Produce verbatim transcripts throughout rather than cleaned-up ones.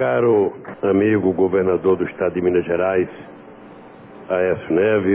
caro amigo governador do estado de Minas Gerais, Aécio Neves,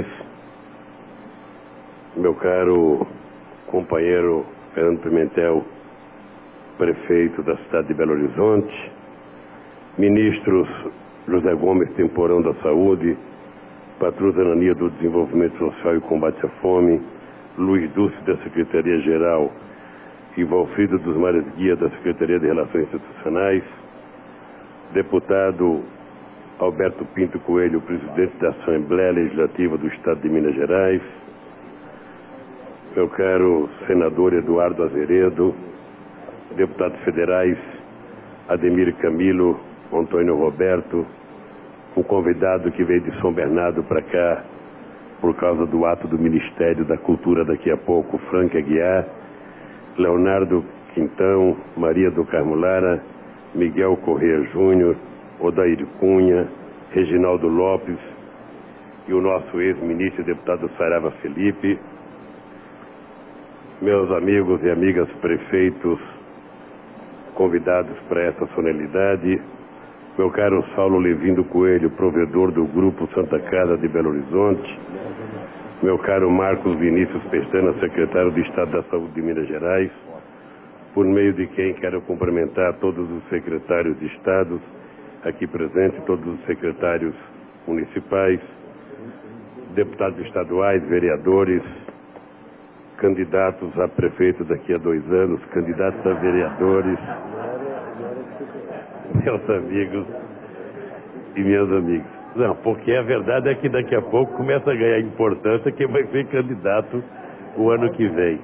meu caro companheiro Fernando Pimentel, prefeito da cidade de Belo Horizonte, ministros José Gomes Temporão da Saúde, Patrus Anania do Desenvolvimento Social e Combate à Fome, Luiz Dulce da Secretaria-Geral e Valfrido dos Mares Guia da Secretaria de Relações Institucionais, deputado Alberto Pinto Coelho, presidente da Assembleia Legislativa do Estado de Minas Gerais, meu caro senador Eduardo Azeredo, deputados federais Ademir Camilo, Antônio Roberto, o convidado que veio de São Bernardo para cá por causa do ato do Ministério da Cultura daqui a pouco, Frank Aguiar, Leonardo Quintão, Maria do Carmo Lara, Miguel Corrêa Júnior, Odair Cunha, Reginaldo Lopes e o nosso ex-ministro e deputado Sarava Felipe, meus amigos e amigas prefeitos convidados para essa solenidade, meu caro Saulo Levindo Coelho, provedor do Grupo Santa Casa de Belo Horizonte, meu caro Marcos Vinícius Pestana, secretário de Estado da Saúde de Minas Gerais, por meio de quem quero cumprimentar todos os secretários de Estado aqui presentes, todos os secretários municipais, deputados estaduais, vereadores, candidatos a prefeito daqui a dois anos, candidatos a vereadores, meus amigos e minhas amigas. Não, porque a verdade é que daqui a pouco começa a ganhar importância quem vai ser candidato o ano que vem.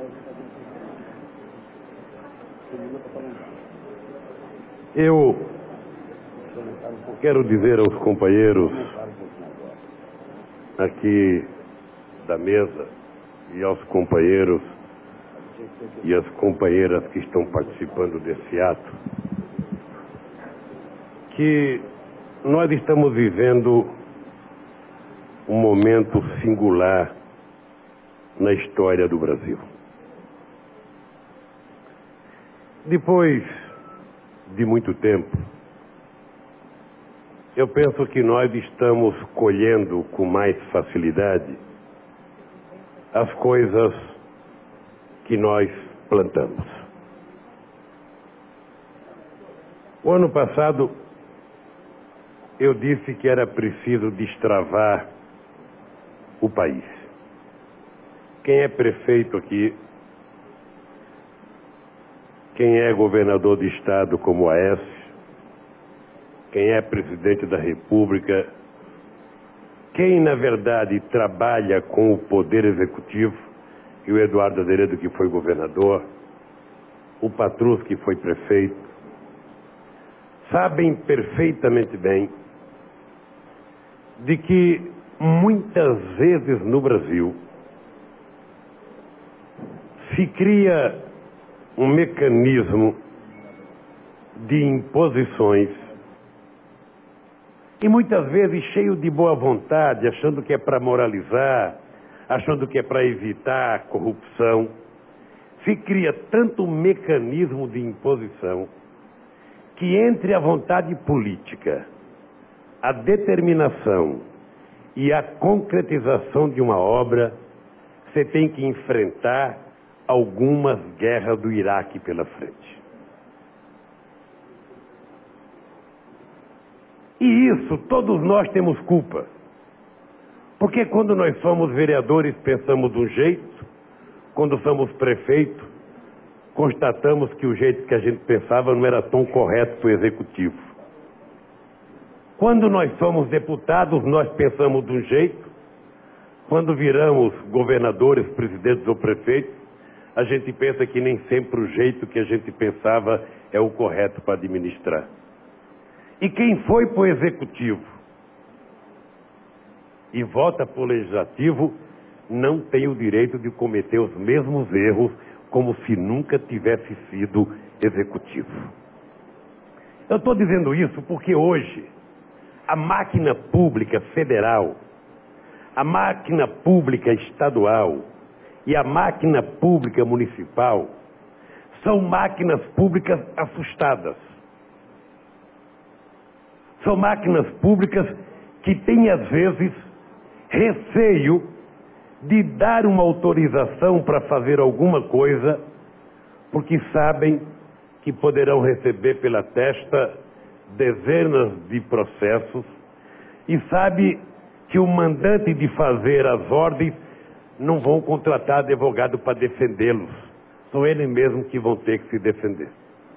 Eu quero dizer aos companheiros aqui da mesa e aos companheiros e às companheiras que estão participando desse ato que nós estamos vivendo um momento singular na história do Brasil. Depois de muito tempo, eu penso que nós estamos colhendo com mais facilidade as coisas que nós plantamos. O ano passado, eu disse que era preciso destravar o país. Quem é prefeito aqui, quem é governador de estado como Aécio, quem é presidente da República, quem na verdade trabalha com o poder executivo, e o Eduardo Azeredo que foi governador, o Patrus que foi prefeito, sabem perfeitamente bem de que muitas vezes no Brasil se cria um mecanismo de imposições e muitas vezes cheio de boa vontade, achando que é para moralizar, achando que é para evitar a corrupção, se cria tanto mecanismo de imposição que entre a vontade política, a determinação e a concretização de uma obra, você tem que enfrentar algumas guerras do Iraque pela frente. E isso todos nós temos culpa. Porque quando nós somos vereadores pensamos de um jeito, quando somos prefeito, constatamos que o jeito que a gente pensava não era tão correto para o executivo. Quando nós somos deputados, nós pensamos de um jeito, quando viramos governadores, presidentes ou prefeitos, a gente pensa que nem sempre o jeito que a gente pensava é o correto para administrar. E quem foi para o executivo e vota para o legislativo não tem o direito de cometer os mesmos erros como se nunca tivesse sido executivo. Eu estou dizendo isso porque hoje a máquina pública federal, a máquina pública estadual e a máquina pública municipal são máquinas públicas assustadas. São máquinas públicas que têm, às vezes, receio de dar uma autorização para fazer alguma coisa, porque sabem que poderão receber pela testa dezenas de processos e sabe que o mandante de fazer as ordens não vão contratar advogado para defendê-los. São eles mesmos que vão ter que se defender.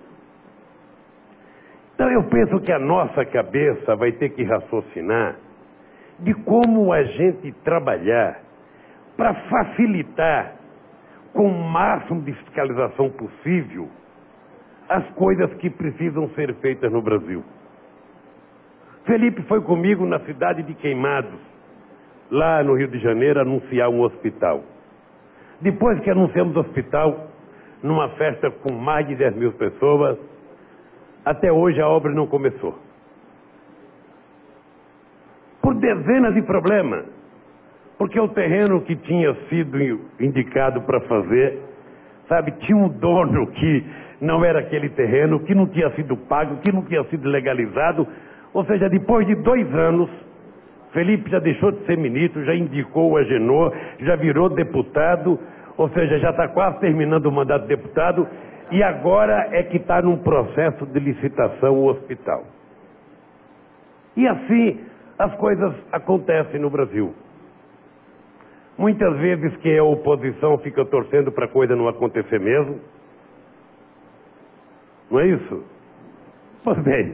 Então eu penso que a nossa cabeça vai ter que raciocinar de como a gente trabalhar para facilitar com o máximo de fiscalização possível as coisas que precisam ser feitas no Brasil. Felipe foi comigo na cidade de Queimados, lá no Rio de Janeiro, anunciar um hospital. Depois que anunciamos o hospital, numa festa com mais de dez mil pessoas, até hoje a obra não começou. Por dezenas de problemas. Porque o terreno que tinha sido indicado para fazer, sabe, tinha um dono que não era aquele terreno, que não tinha sido pago, que não tinha sido legalizado. Ou seja, depois de dois anos, Felipe já deixou de ser ministro, já indicou o Agenor, já virou deputado, ou seja, já está quase terminando o mandato de deputado, e agora é que está num processo de licitação o hospital. E assim as coisas acontecem no Brasil. Muitas vezes que a oposição fica torcendo para a coisa não acontecer mesmo. Não é isso? Pois bem,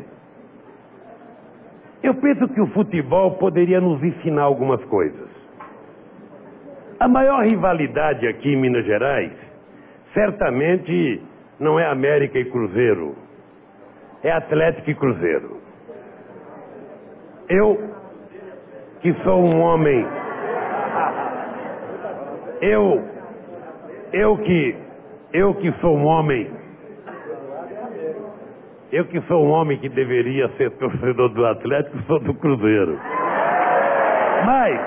eu penso que o futebol poderia nos ensinar algumas coisas. A maior rivalidade aqui em Minas Gerais, certamente não é América e Cruzeiro, é Atlético e Cruzeiro. Eu, que sou um homem... Eu, eu que, eu que sou um homem, eu que sou um homem que deveria ser torcedor do Atlético, sou do Cruzeiro. Mas,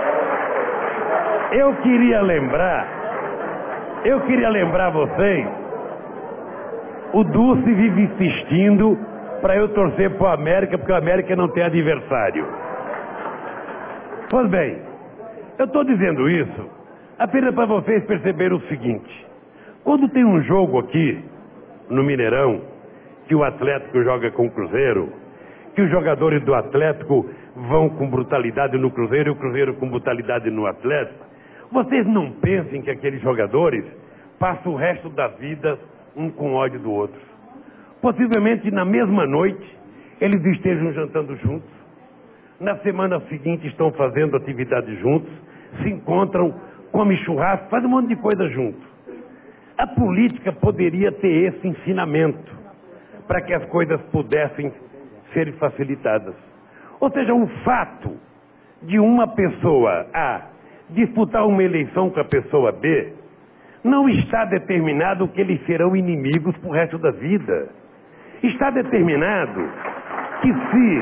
eu queria lembrar, eu queria lembrar vocês, o Dulce vive insistindo para eu torcer para o América, porque o América não tem adversário. Pois bem, eu estou dizendo isso apenas para vocês perceberem o seguinte: quando tem um jogo aqui no Mineirão, que o Atlético joga com o Cruzeiro, que os jogadores do Atlético vão com brutalidade no Cruzeiro e o Cruzeiro com brutalidade no Atlético, vocês não pensem que aqueles jogadores passam o resto da vida um com ódio do outro. Possivelmente na mesma noite eles estejam jantando juntos, na semana seguinte estão fazendo atividade juntos, se encontram, come churrasco, faz um monte de coisa junto. A política poderia ter esse ensinamento para que as coisas pudessem ser facilitadas. Ou seja, o fato de uma pessoa A disputar uma eleição com a pessoa B não está determinado que eles serão inimigos para o resto da vida. Está determinado que se,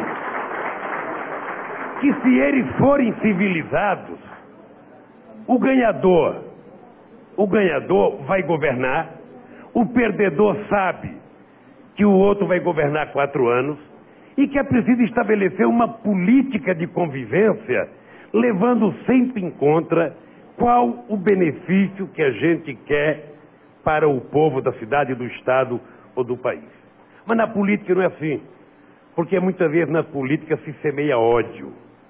que se eles forem civilizados, o ganhador, o ganhador vai governar, o perdedor sabe que o outro vai governar quatro anos e que é preciso estabelecer uma política de convivência, levando sempre em conta qual o benefício que a gente quer para o povo da cidade, do estado ou do país. Mas na política não é assim, porque muitas vezes na política se semeia ódio,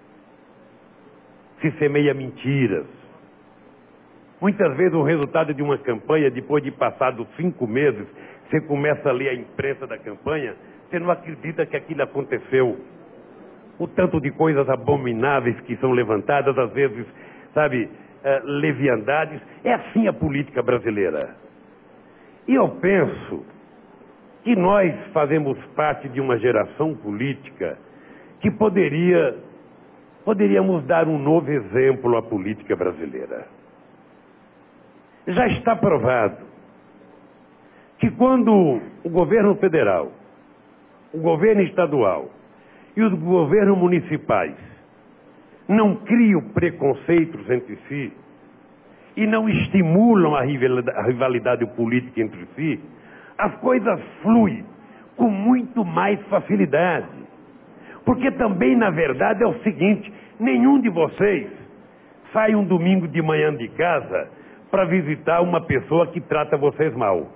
se semeia mentiras. Muitas vezes o resultado de uma campanha, depois de passados cinco meses, você começa a ler a imprensa da campanha, você não acredita que aquilo aconteceu. O tanto de coisas abomináveis que são levantadas, às vezes, sabe, uh, leviandades. É assim a política brasileira. E eu penso que nós fazemos parte de uma geração política que poderia, poderíamos dar um novo exemplo à política brasileira. Já está provado que quando o governo federal, o governo estadual e os governos municipais não criam preconceitos entre si e não estimulam a rivalidade política entre si, as coisas fluem com muito mais facilidade. Porque também, na verdade, é o seguinte, nenhum de vocês sai um domingo de manhã de casa para visitar uma pessoa que trata vocês mal.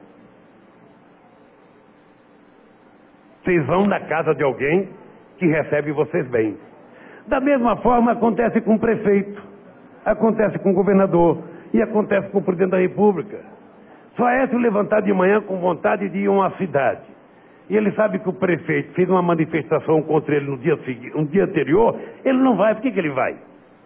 Vocês vão na casa de alguém que recebe vocês bem. Da mesma forma acontece com o prefeito, acontece com o governador e acontece com o presidente da República. Só é se levantar de manhã com vontade de ir a uma cidade. E ele sabe que o prefeito fez uma manifestação contra ele no dia, no dia anterior, ele não vai. Por que, que ele vai?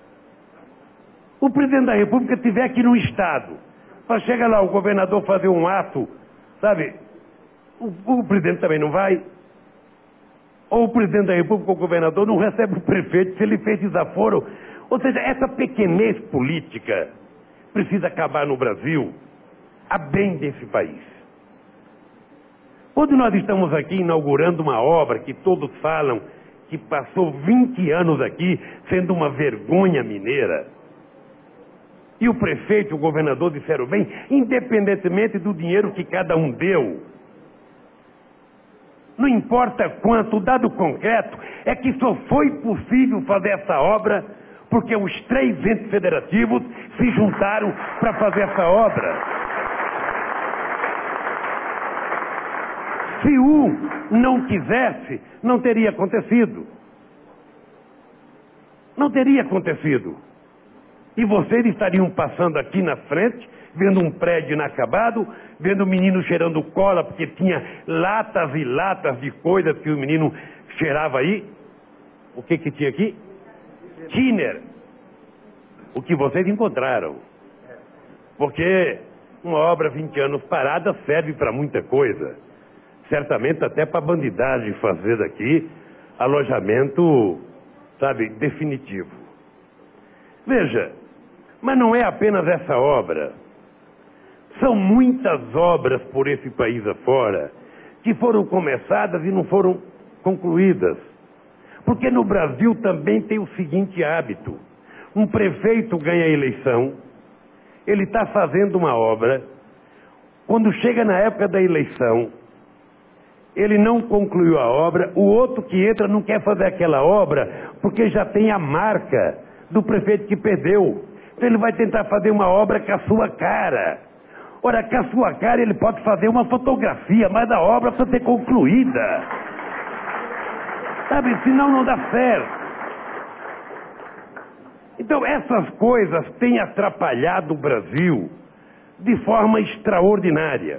O presidente da República estiver aqui no estado, para chegar lá o governador fazer um ato, sabe? O, o presidente também não vai. Ou o presidente da República ou o governador não recebe o prefeito se ele fez desaforo. Ou seja, essa pequenez política precisa acabar no Brasil a bem desse país. Quando nós estamos aqui inaugurando uma obra que todos falam que passou vinte anos aqui sendo uma vergonha mineira, e o prefeito e o governador disseram bem, independentemente do dinheiro que cada um deu, não importa quanto, o dado concreto é que só foi possível fazer essa obra porque os três entes federativos se juntaram para fazer essa obra. Se um não quisesse, não teria acontecido. Não teria acontecido. E vocês estariam passando aqui na frente, vendo um prédio inacabado, vendo o menino cheirando cola, porque tinha latas e latas de coisas que o menino cheirava aí. O que que tinha aqui? Tiner. O que vocês encontraram. Porque uma obra vinte anos parada serve para muita coisa. Certamente até para a bandidagem fazer daqui alojamento, sabe, definitivo. Veja, mas não é apenas essa obra. São muitas obras por esse país afora que foram começadas e não foram concluídas. Porque no Brasil também tem o seguinte hábito. Um prefeito ganha a eleição, ele está fazendo uma obra, quando chega na época da eleição, ele não concluiu a obra, o outro que entra não quer fazer aquela obra porque já tem a marca do prefeito que perdeu. Então ele vai tentar fazer uma obra com a sua cara. Ora, com a sua cara ele pode fazer uma fotografia, mas a obra precisa ser concluída. Sabe, senão não dá certo. Então essas coisas têm atrapalhado o Brasil de forma extraordinária.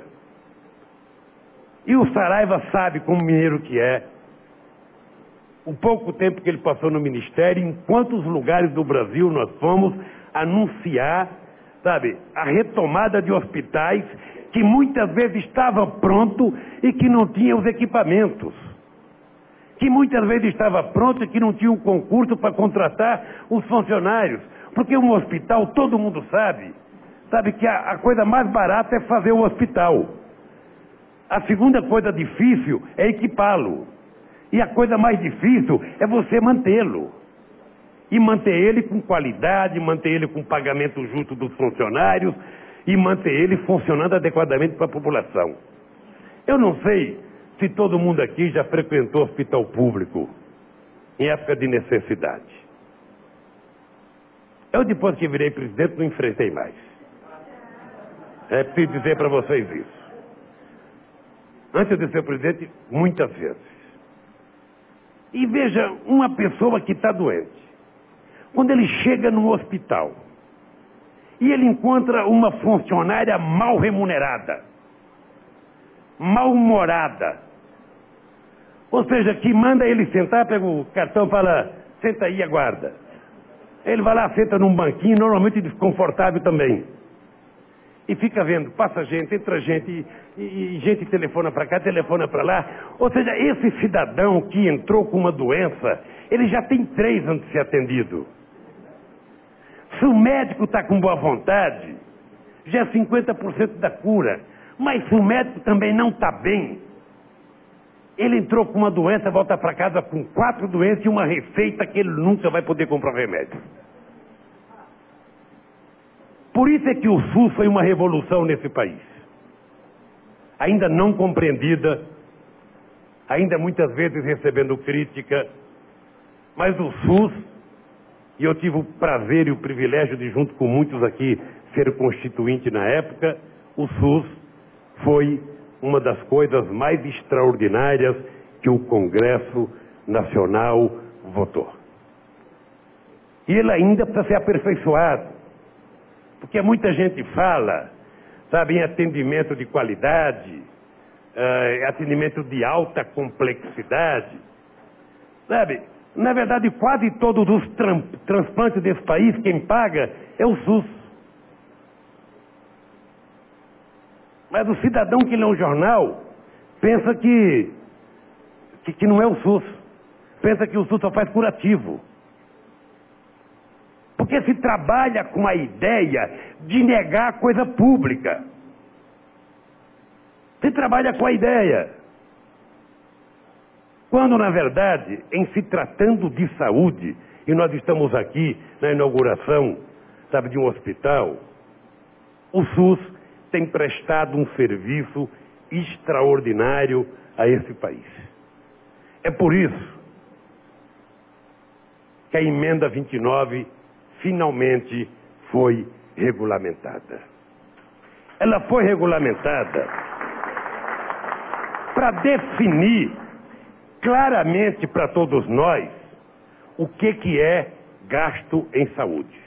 E o Saraiva sabe como mineiro que é. O pouco tempo que ele passou no ministério, em quantos lugares do Brasil nós fomos anunciar, sabe, a retomada de hospitais que muitas vezes estava pronto e que não tinha os equipamentos. Que muitas vezes estava pronto e que não tinha um concurso para contratar os funcionários. Porque um hospital, todo mundo sabe, sabe que a, a coisa mais barata é fazer o hospital. A segunda coisa difícil é equipá-lo. E a coisa mais difícil é você mantê-lo. E manter ele com qualidade, manter ele com pagamento justo dos funcionários e manter ele funcionando adequadamente para a população. Eu não sei se todo mundo aqui já frequentou hospital público em época de necessidade. Eu, depois que virei presidente, não enfrentei mais. É preciso dizer para vocês isso. Antes de ser presidente, muitas vezes. E veja, uma pessoa que está doente, quando ele chega no hospital e ele encontra uma funcionária mal remunerada, mal-humorada, ou seja, que manda ele sentar, pega o cartão e fala, senta aí e aguarda. Ele vai lá, senta num banquinho, normalmente desconfortável também. E fica vendo, passa gente, entra gente, e, e, e gente telefona para cá, telefona para lá. Ou seja, esse cidadão que entrou com uma doença, ele já tem três antes de ser atendido. Se o médico está com boa vontade, já é cinquenta por cento da cura. Mas se o médico também não está bem, ele entrou com uma doença, volta para casa com quatro doenças e uma receita que ele nunca vai poder comprar remédio. Por isso é que o SUS foi uma revolução nesse país. Ainda não compreendida, ainda muitas vezes recebendo crítica, Mas o SUS, e eu tive o prazer e o privilégio de, junto com muitos aqui, ser constituinte na época, o SUS foi uma das coisas mais extraordinárias que o Congresso Nacional votou. E ele ainda precisa ser aperfeiçoado, porque muita gente fala, sabe, em atendimento de qualidade, uh, atendimento de alta complexidade, sabe? Na verdade, quase todos os tran- transplantes desse país, quem paga é o SUS. Mas o cidadão que lê um jornal pensa que, que, que não é o SUS. Pensa que o SUS só faz curativo. Porque se trabalha com a ideia de negar a coisa pública. Se trabalha com a ideia. Quando, na verdade, em se tratando de saúde, e nós estamos aqui na inauguração, sabe, de um hospital, o SUS tem prestado um serviço extraordinário a esse país. É por isso que a emenda vinte e nove finalmente foi regulamentada. Ela foi regulamentada para definir claramente para todos nós o que, que é gasto em saúde.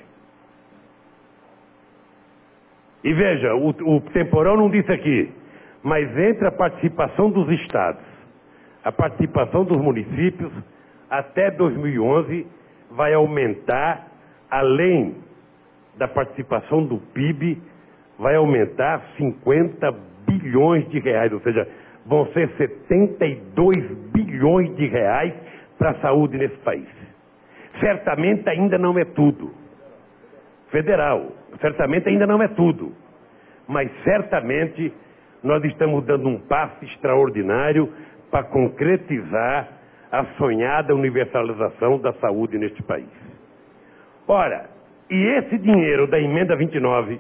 E veja, o, o Temporão não disse aqui, mas entre a participação dos estados, a participação dos municípios, até dois mil e onze vai aumentar, além da participação do P I B, vai aumentar cinquenta bilhões de reais, ou seja, vão ser setenta e dois bilhões de reais para a saúde nesse país. Certamente ainda não é tudo. Federal, certamente ainda não é tudo. Mas certamente nós estamos dando um passo extraordinário para concretizar a sonhada universalização da saúde neste país. Ora, e esse dinheiro da emenda vinte e nove,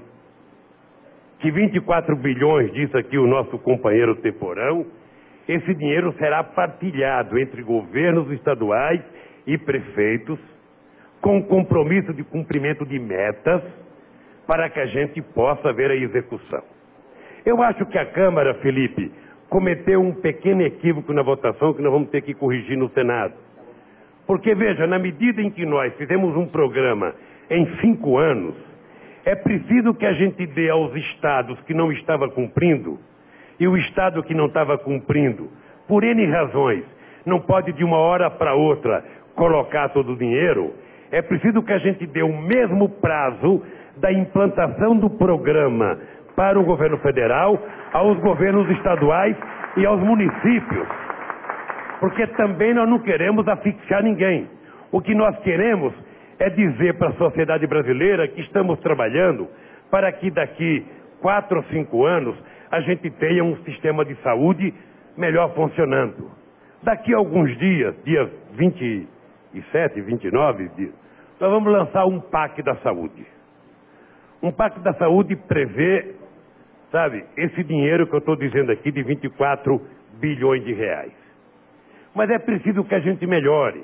que vinte e quatro bilhões, disse aqui o nosso companheiro Temporão, esse dinheiro será partilhado entre governos estaduais e prefeitos, com compromisso de cumprimento de metas, para que a gente possa ver a execução. Eu acho que a Câmara, Felipe, cometeu um pequeno equívoco na votação que nós vamos ter que corrigir no Senado. Porque, veja, na medida em que nós fizemos um programa em cinco anos, é preciso que a gente dê aos estados que não estavam cumprindo, e o estado que não estava cumprindo, por N razões, não pode de uma hora para outra colocar todo o dinheiro, é preciso que a gente dê o mesmo prazo da implantação do programa para o governo federal, aos governos estaduais e aos municípios. Porque também nós não queremos asfixiar ninguém. O que nós queremos é dizer para a sociedade brasileira que estamos trabalhando para que daqui quatro ou cinco anos a gente tenha um sistema de saúde melhor funcionando. Daqui a alguns dias, dia vinte e sete, vinte e nove, nós vamos lançar um P A C da saúde. Um P A C da saúde prevê, sabe, esse dinheiro que eu estou dizendo aqui de vinte e quatro bilhões de reais. Mas é preciso que a gente melhore.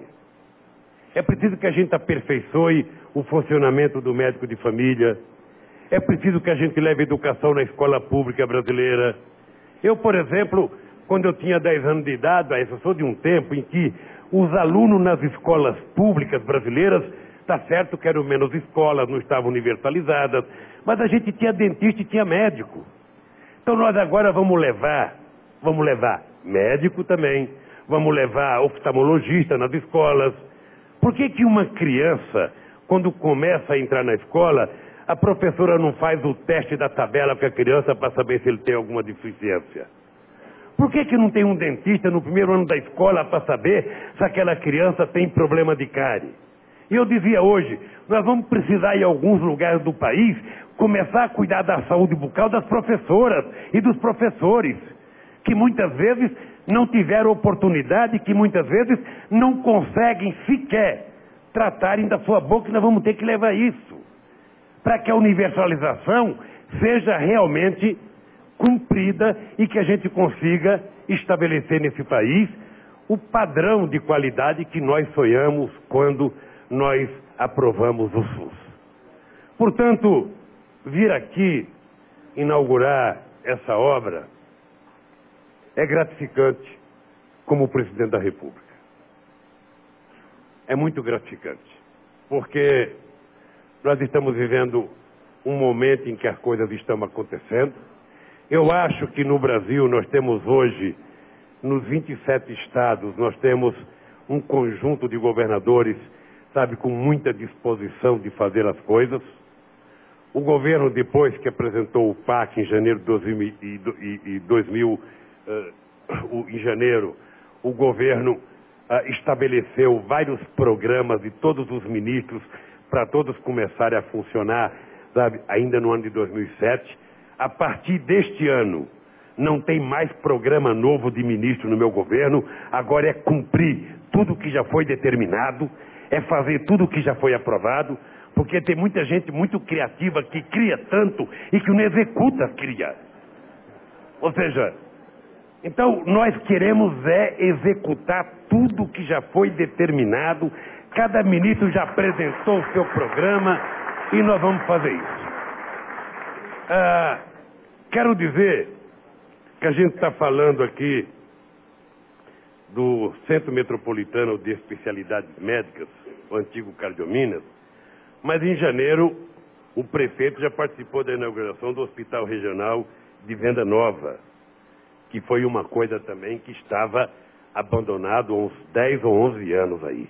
É preciso que a gente aperfeiçoe o funcionamento do médico de família. É preciso que a gente leve educação na escola pública brasileira. Eu, por exemplo, quando eu tinha dez anos de idade, eu sou de um tempo em que os alunos nas escolas públicas brasileiras, está certo que eram menos escolas, não estavam universalizadas, mas a gente tinha dentista e tinha médico. Então nós agora vamos levar, vamos levar médico também, vamos levar oftalmologista nas escolas. Por que que uma criança, quando começa a entrar na escola, a professora não faz o teste da tabela para a criança para saber se ele tem alguma deficiência? Por que que não tem um dentista no primeiro ano da escola para saber se aquela criança tem problema de cárie? E eu dizia hoje, nós vamos precisar em alguns lugares do país começar a cuidar da saúde bucal das professoras e dos professores, que muitas vezes não tiveram oportunidade, que muitas vezes não conseguem sequer tratarem da sua boca, e nós vamos ter que levar isso, para que a universalização seja realmente cumprida e que a gente consiga estabelecer nesse país o padrão de qualidade que nós sonhamos quando nós aprovamos o SUS. Portanto, vir aqui inaugurar essa obra é gratificante como presidente da República. É muito gratificante, porque nós estamos vivendo um momento em que as coisas estão acontecendo. Eu acho que no Brasil nós temos hoje, nos vinte e sete estados, nós temos um conjunto de governadores, sabe, com muita disposição de fazer as coisas. O governo, depois que apresentou o P A C em janeiro de dois mil, uh, em janeiro, o governo uh, estabeleceu vários programas de todos os ministros para todos começarem a funcionar, sabe, ainda no ano de dois mil e sete. A partir deste ano, não tem mais programa novo de ministro no meu governo, agora é cumprir tudo que já foi determinado, é fazer tudo que já foi aprovado, porque tem muita gente muito criativa que cria tanto e que não executa cria. Ou seja, então nós queremos é executar tudo que já foi determinado, cada ministro já apresentou o seu programa e nós vamos fazer isso. Ah, quero dizer que a gente está falando aqui do Centro Metropolitano de Especialidades Médicas, o antigo Cardiominas, mas em janeiro o prefeito já participou da inauguração do Hospital Regional de Venda Nova, que foi uma coisa também que estava abandonado há uns dez ou onze anos aí.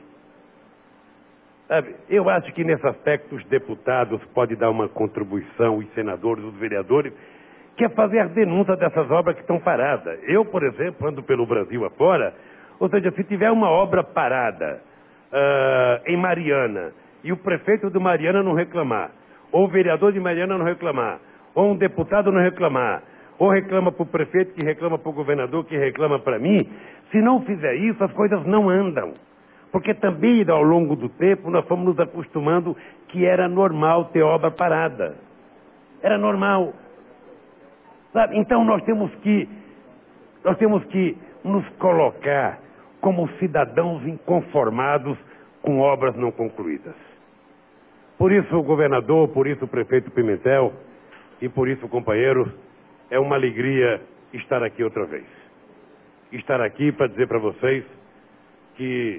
Sabe, eu acho que nesse aspecto os deputados podem dar uma contribuição, os senadores, os vereadores, que é fazer a denúncia dessas obras que estão paradas. Eu, por exemplo, ando pelo Brasil afora, ou seja, se tiver uma obra parada uh, em Mariana, e o prefeito de Mariana não reclamar, ou o vereador de Mariana não reclamar, ou um deputado não reclamar, ou reclama para o prefeito, que reclama para o governador, que reclama para mim, se não fizer isso, as coisas não andam. Porque também, ao longo do tempo, nós fomos nos acostumando que era normal ter obra parada. Era normal. Sabe? Então nós temos que, nós temos que nos colocar como cidadãos inconformados com obras não concluídas. Por isso o governador, por isso o prefeito Pimentel e por isso, companheiros, é uma alegria estar aqui outra vez. Estar aqui para dizer para vocês que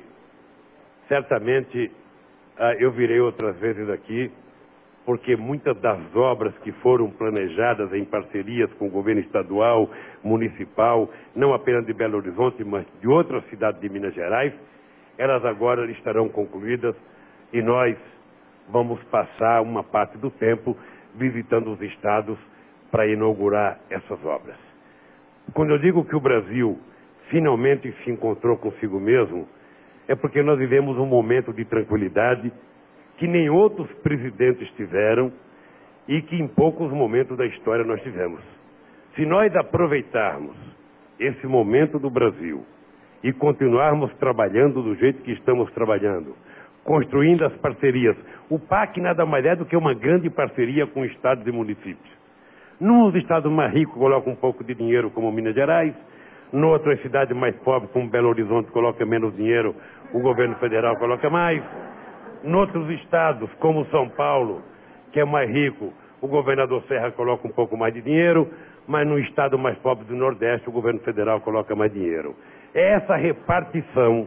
certamente ah, eu virei outras vezes aqui, porque muitas das obras que foram planejadas em parcerias com o governo estadual, municipal, não apenas de Belo Horizonte, mas de outras cidades de Minas Gerais, elas agora estarão concluídas e nós vamos passar uma parte do tempo visitando os estados para inaugurar essas obras. Quando eu digo que o Brasil finalmente se encontrou consigo mesmo, é porque nós vivemos um momento de tranquilidade que nem outros presidentes tiveram e que em poucos momentos da história nós tivemos. Se nós aproveitarmos esse momento do Brasil e continuarmos trabalhando do jeito que estamos trabalhando, construindo as parcerias, o P A C nada mais é do que uma grande parceria com estados e municípios. Nos estados mais ricos coloca um pouco de dinheiro, como Minas Gerais, em outras cidades mais pobres, como Belo Horizonte, coloca menos dinheiro, o governo federal coloca mais. Em outros estados, como São Paulo, que é mais rico, o governador Serra coloca um pouco mais de dinheiro, mas no estado mais pobre do Nordeste, o governo federal coloca mais dinheiro. É essa repartição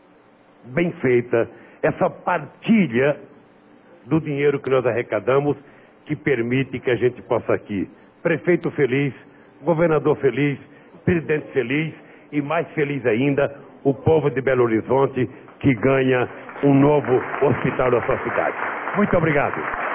bem feita, essa partilha do dinheiro que nós arrecadamos, que permite que a gente possa aqui, prefeito feliz, governador feliz, presidente feliz e mais feliz ainda, o povo de Belo Horizonte que ganha um novo hospital da sua cidade. Muito obrigado.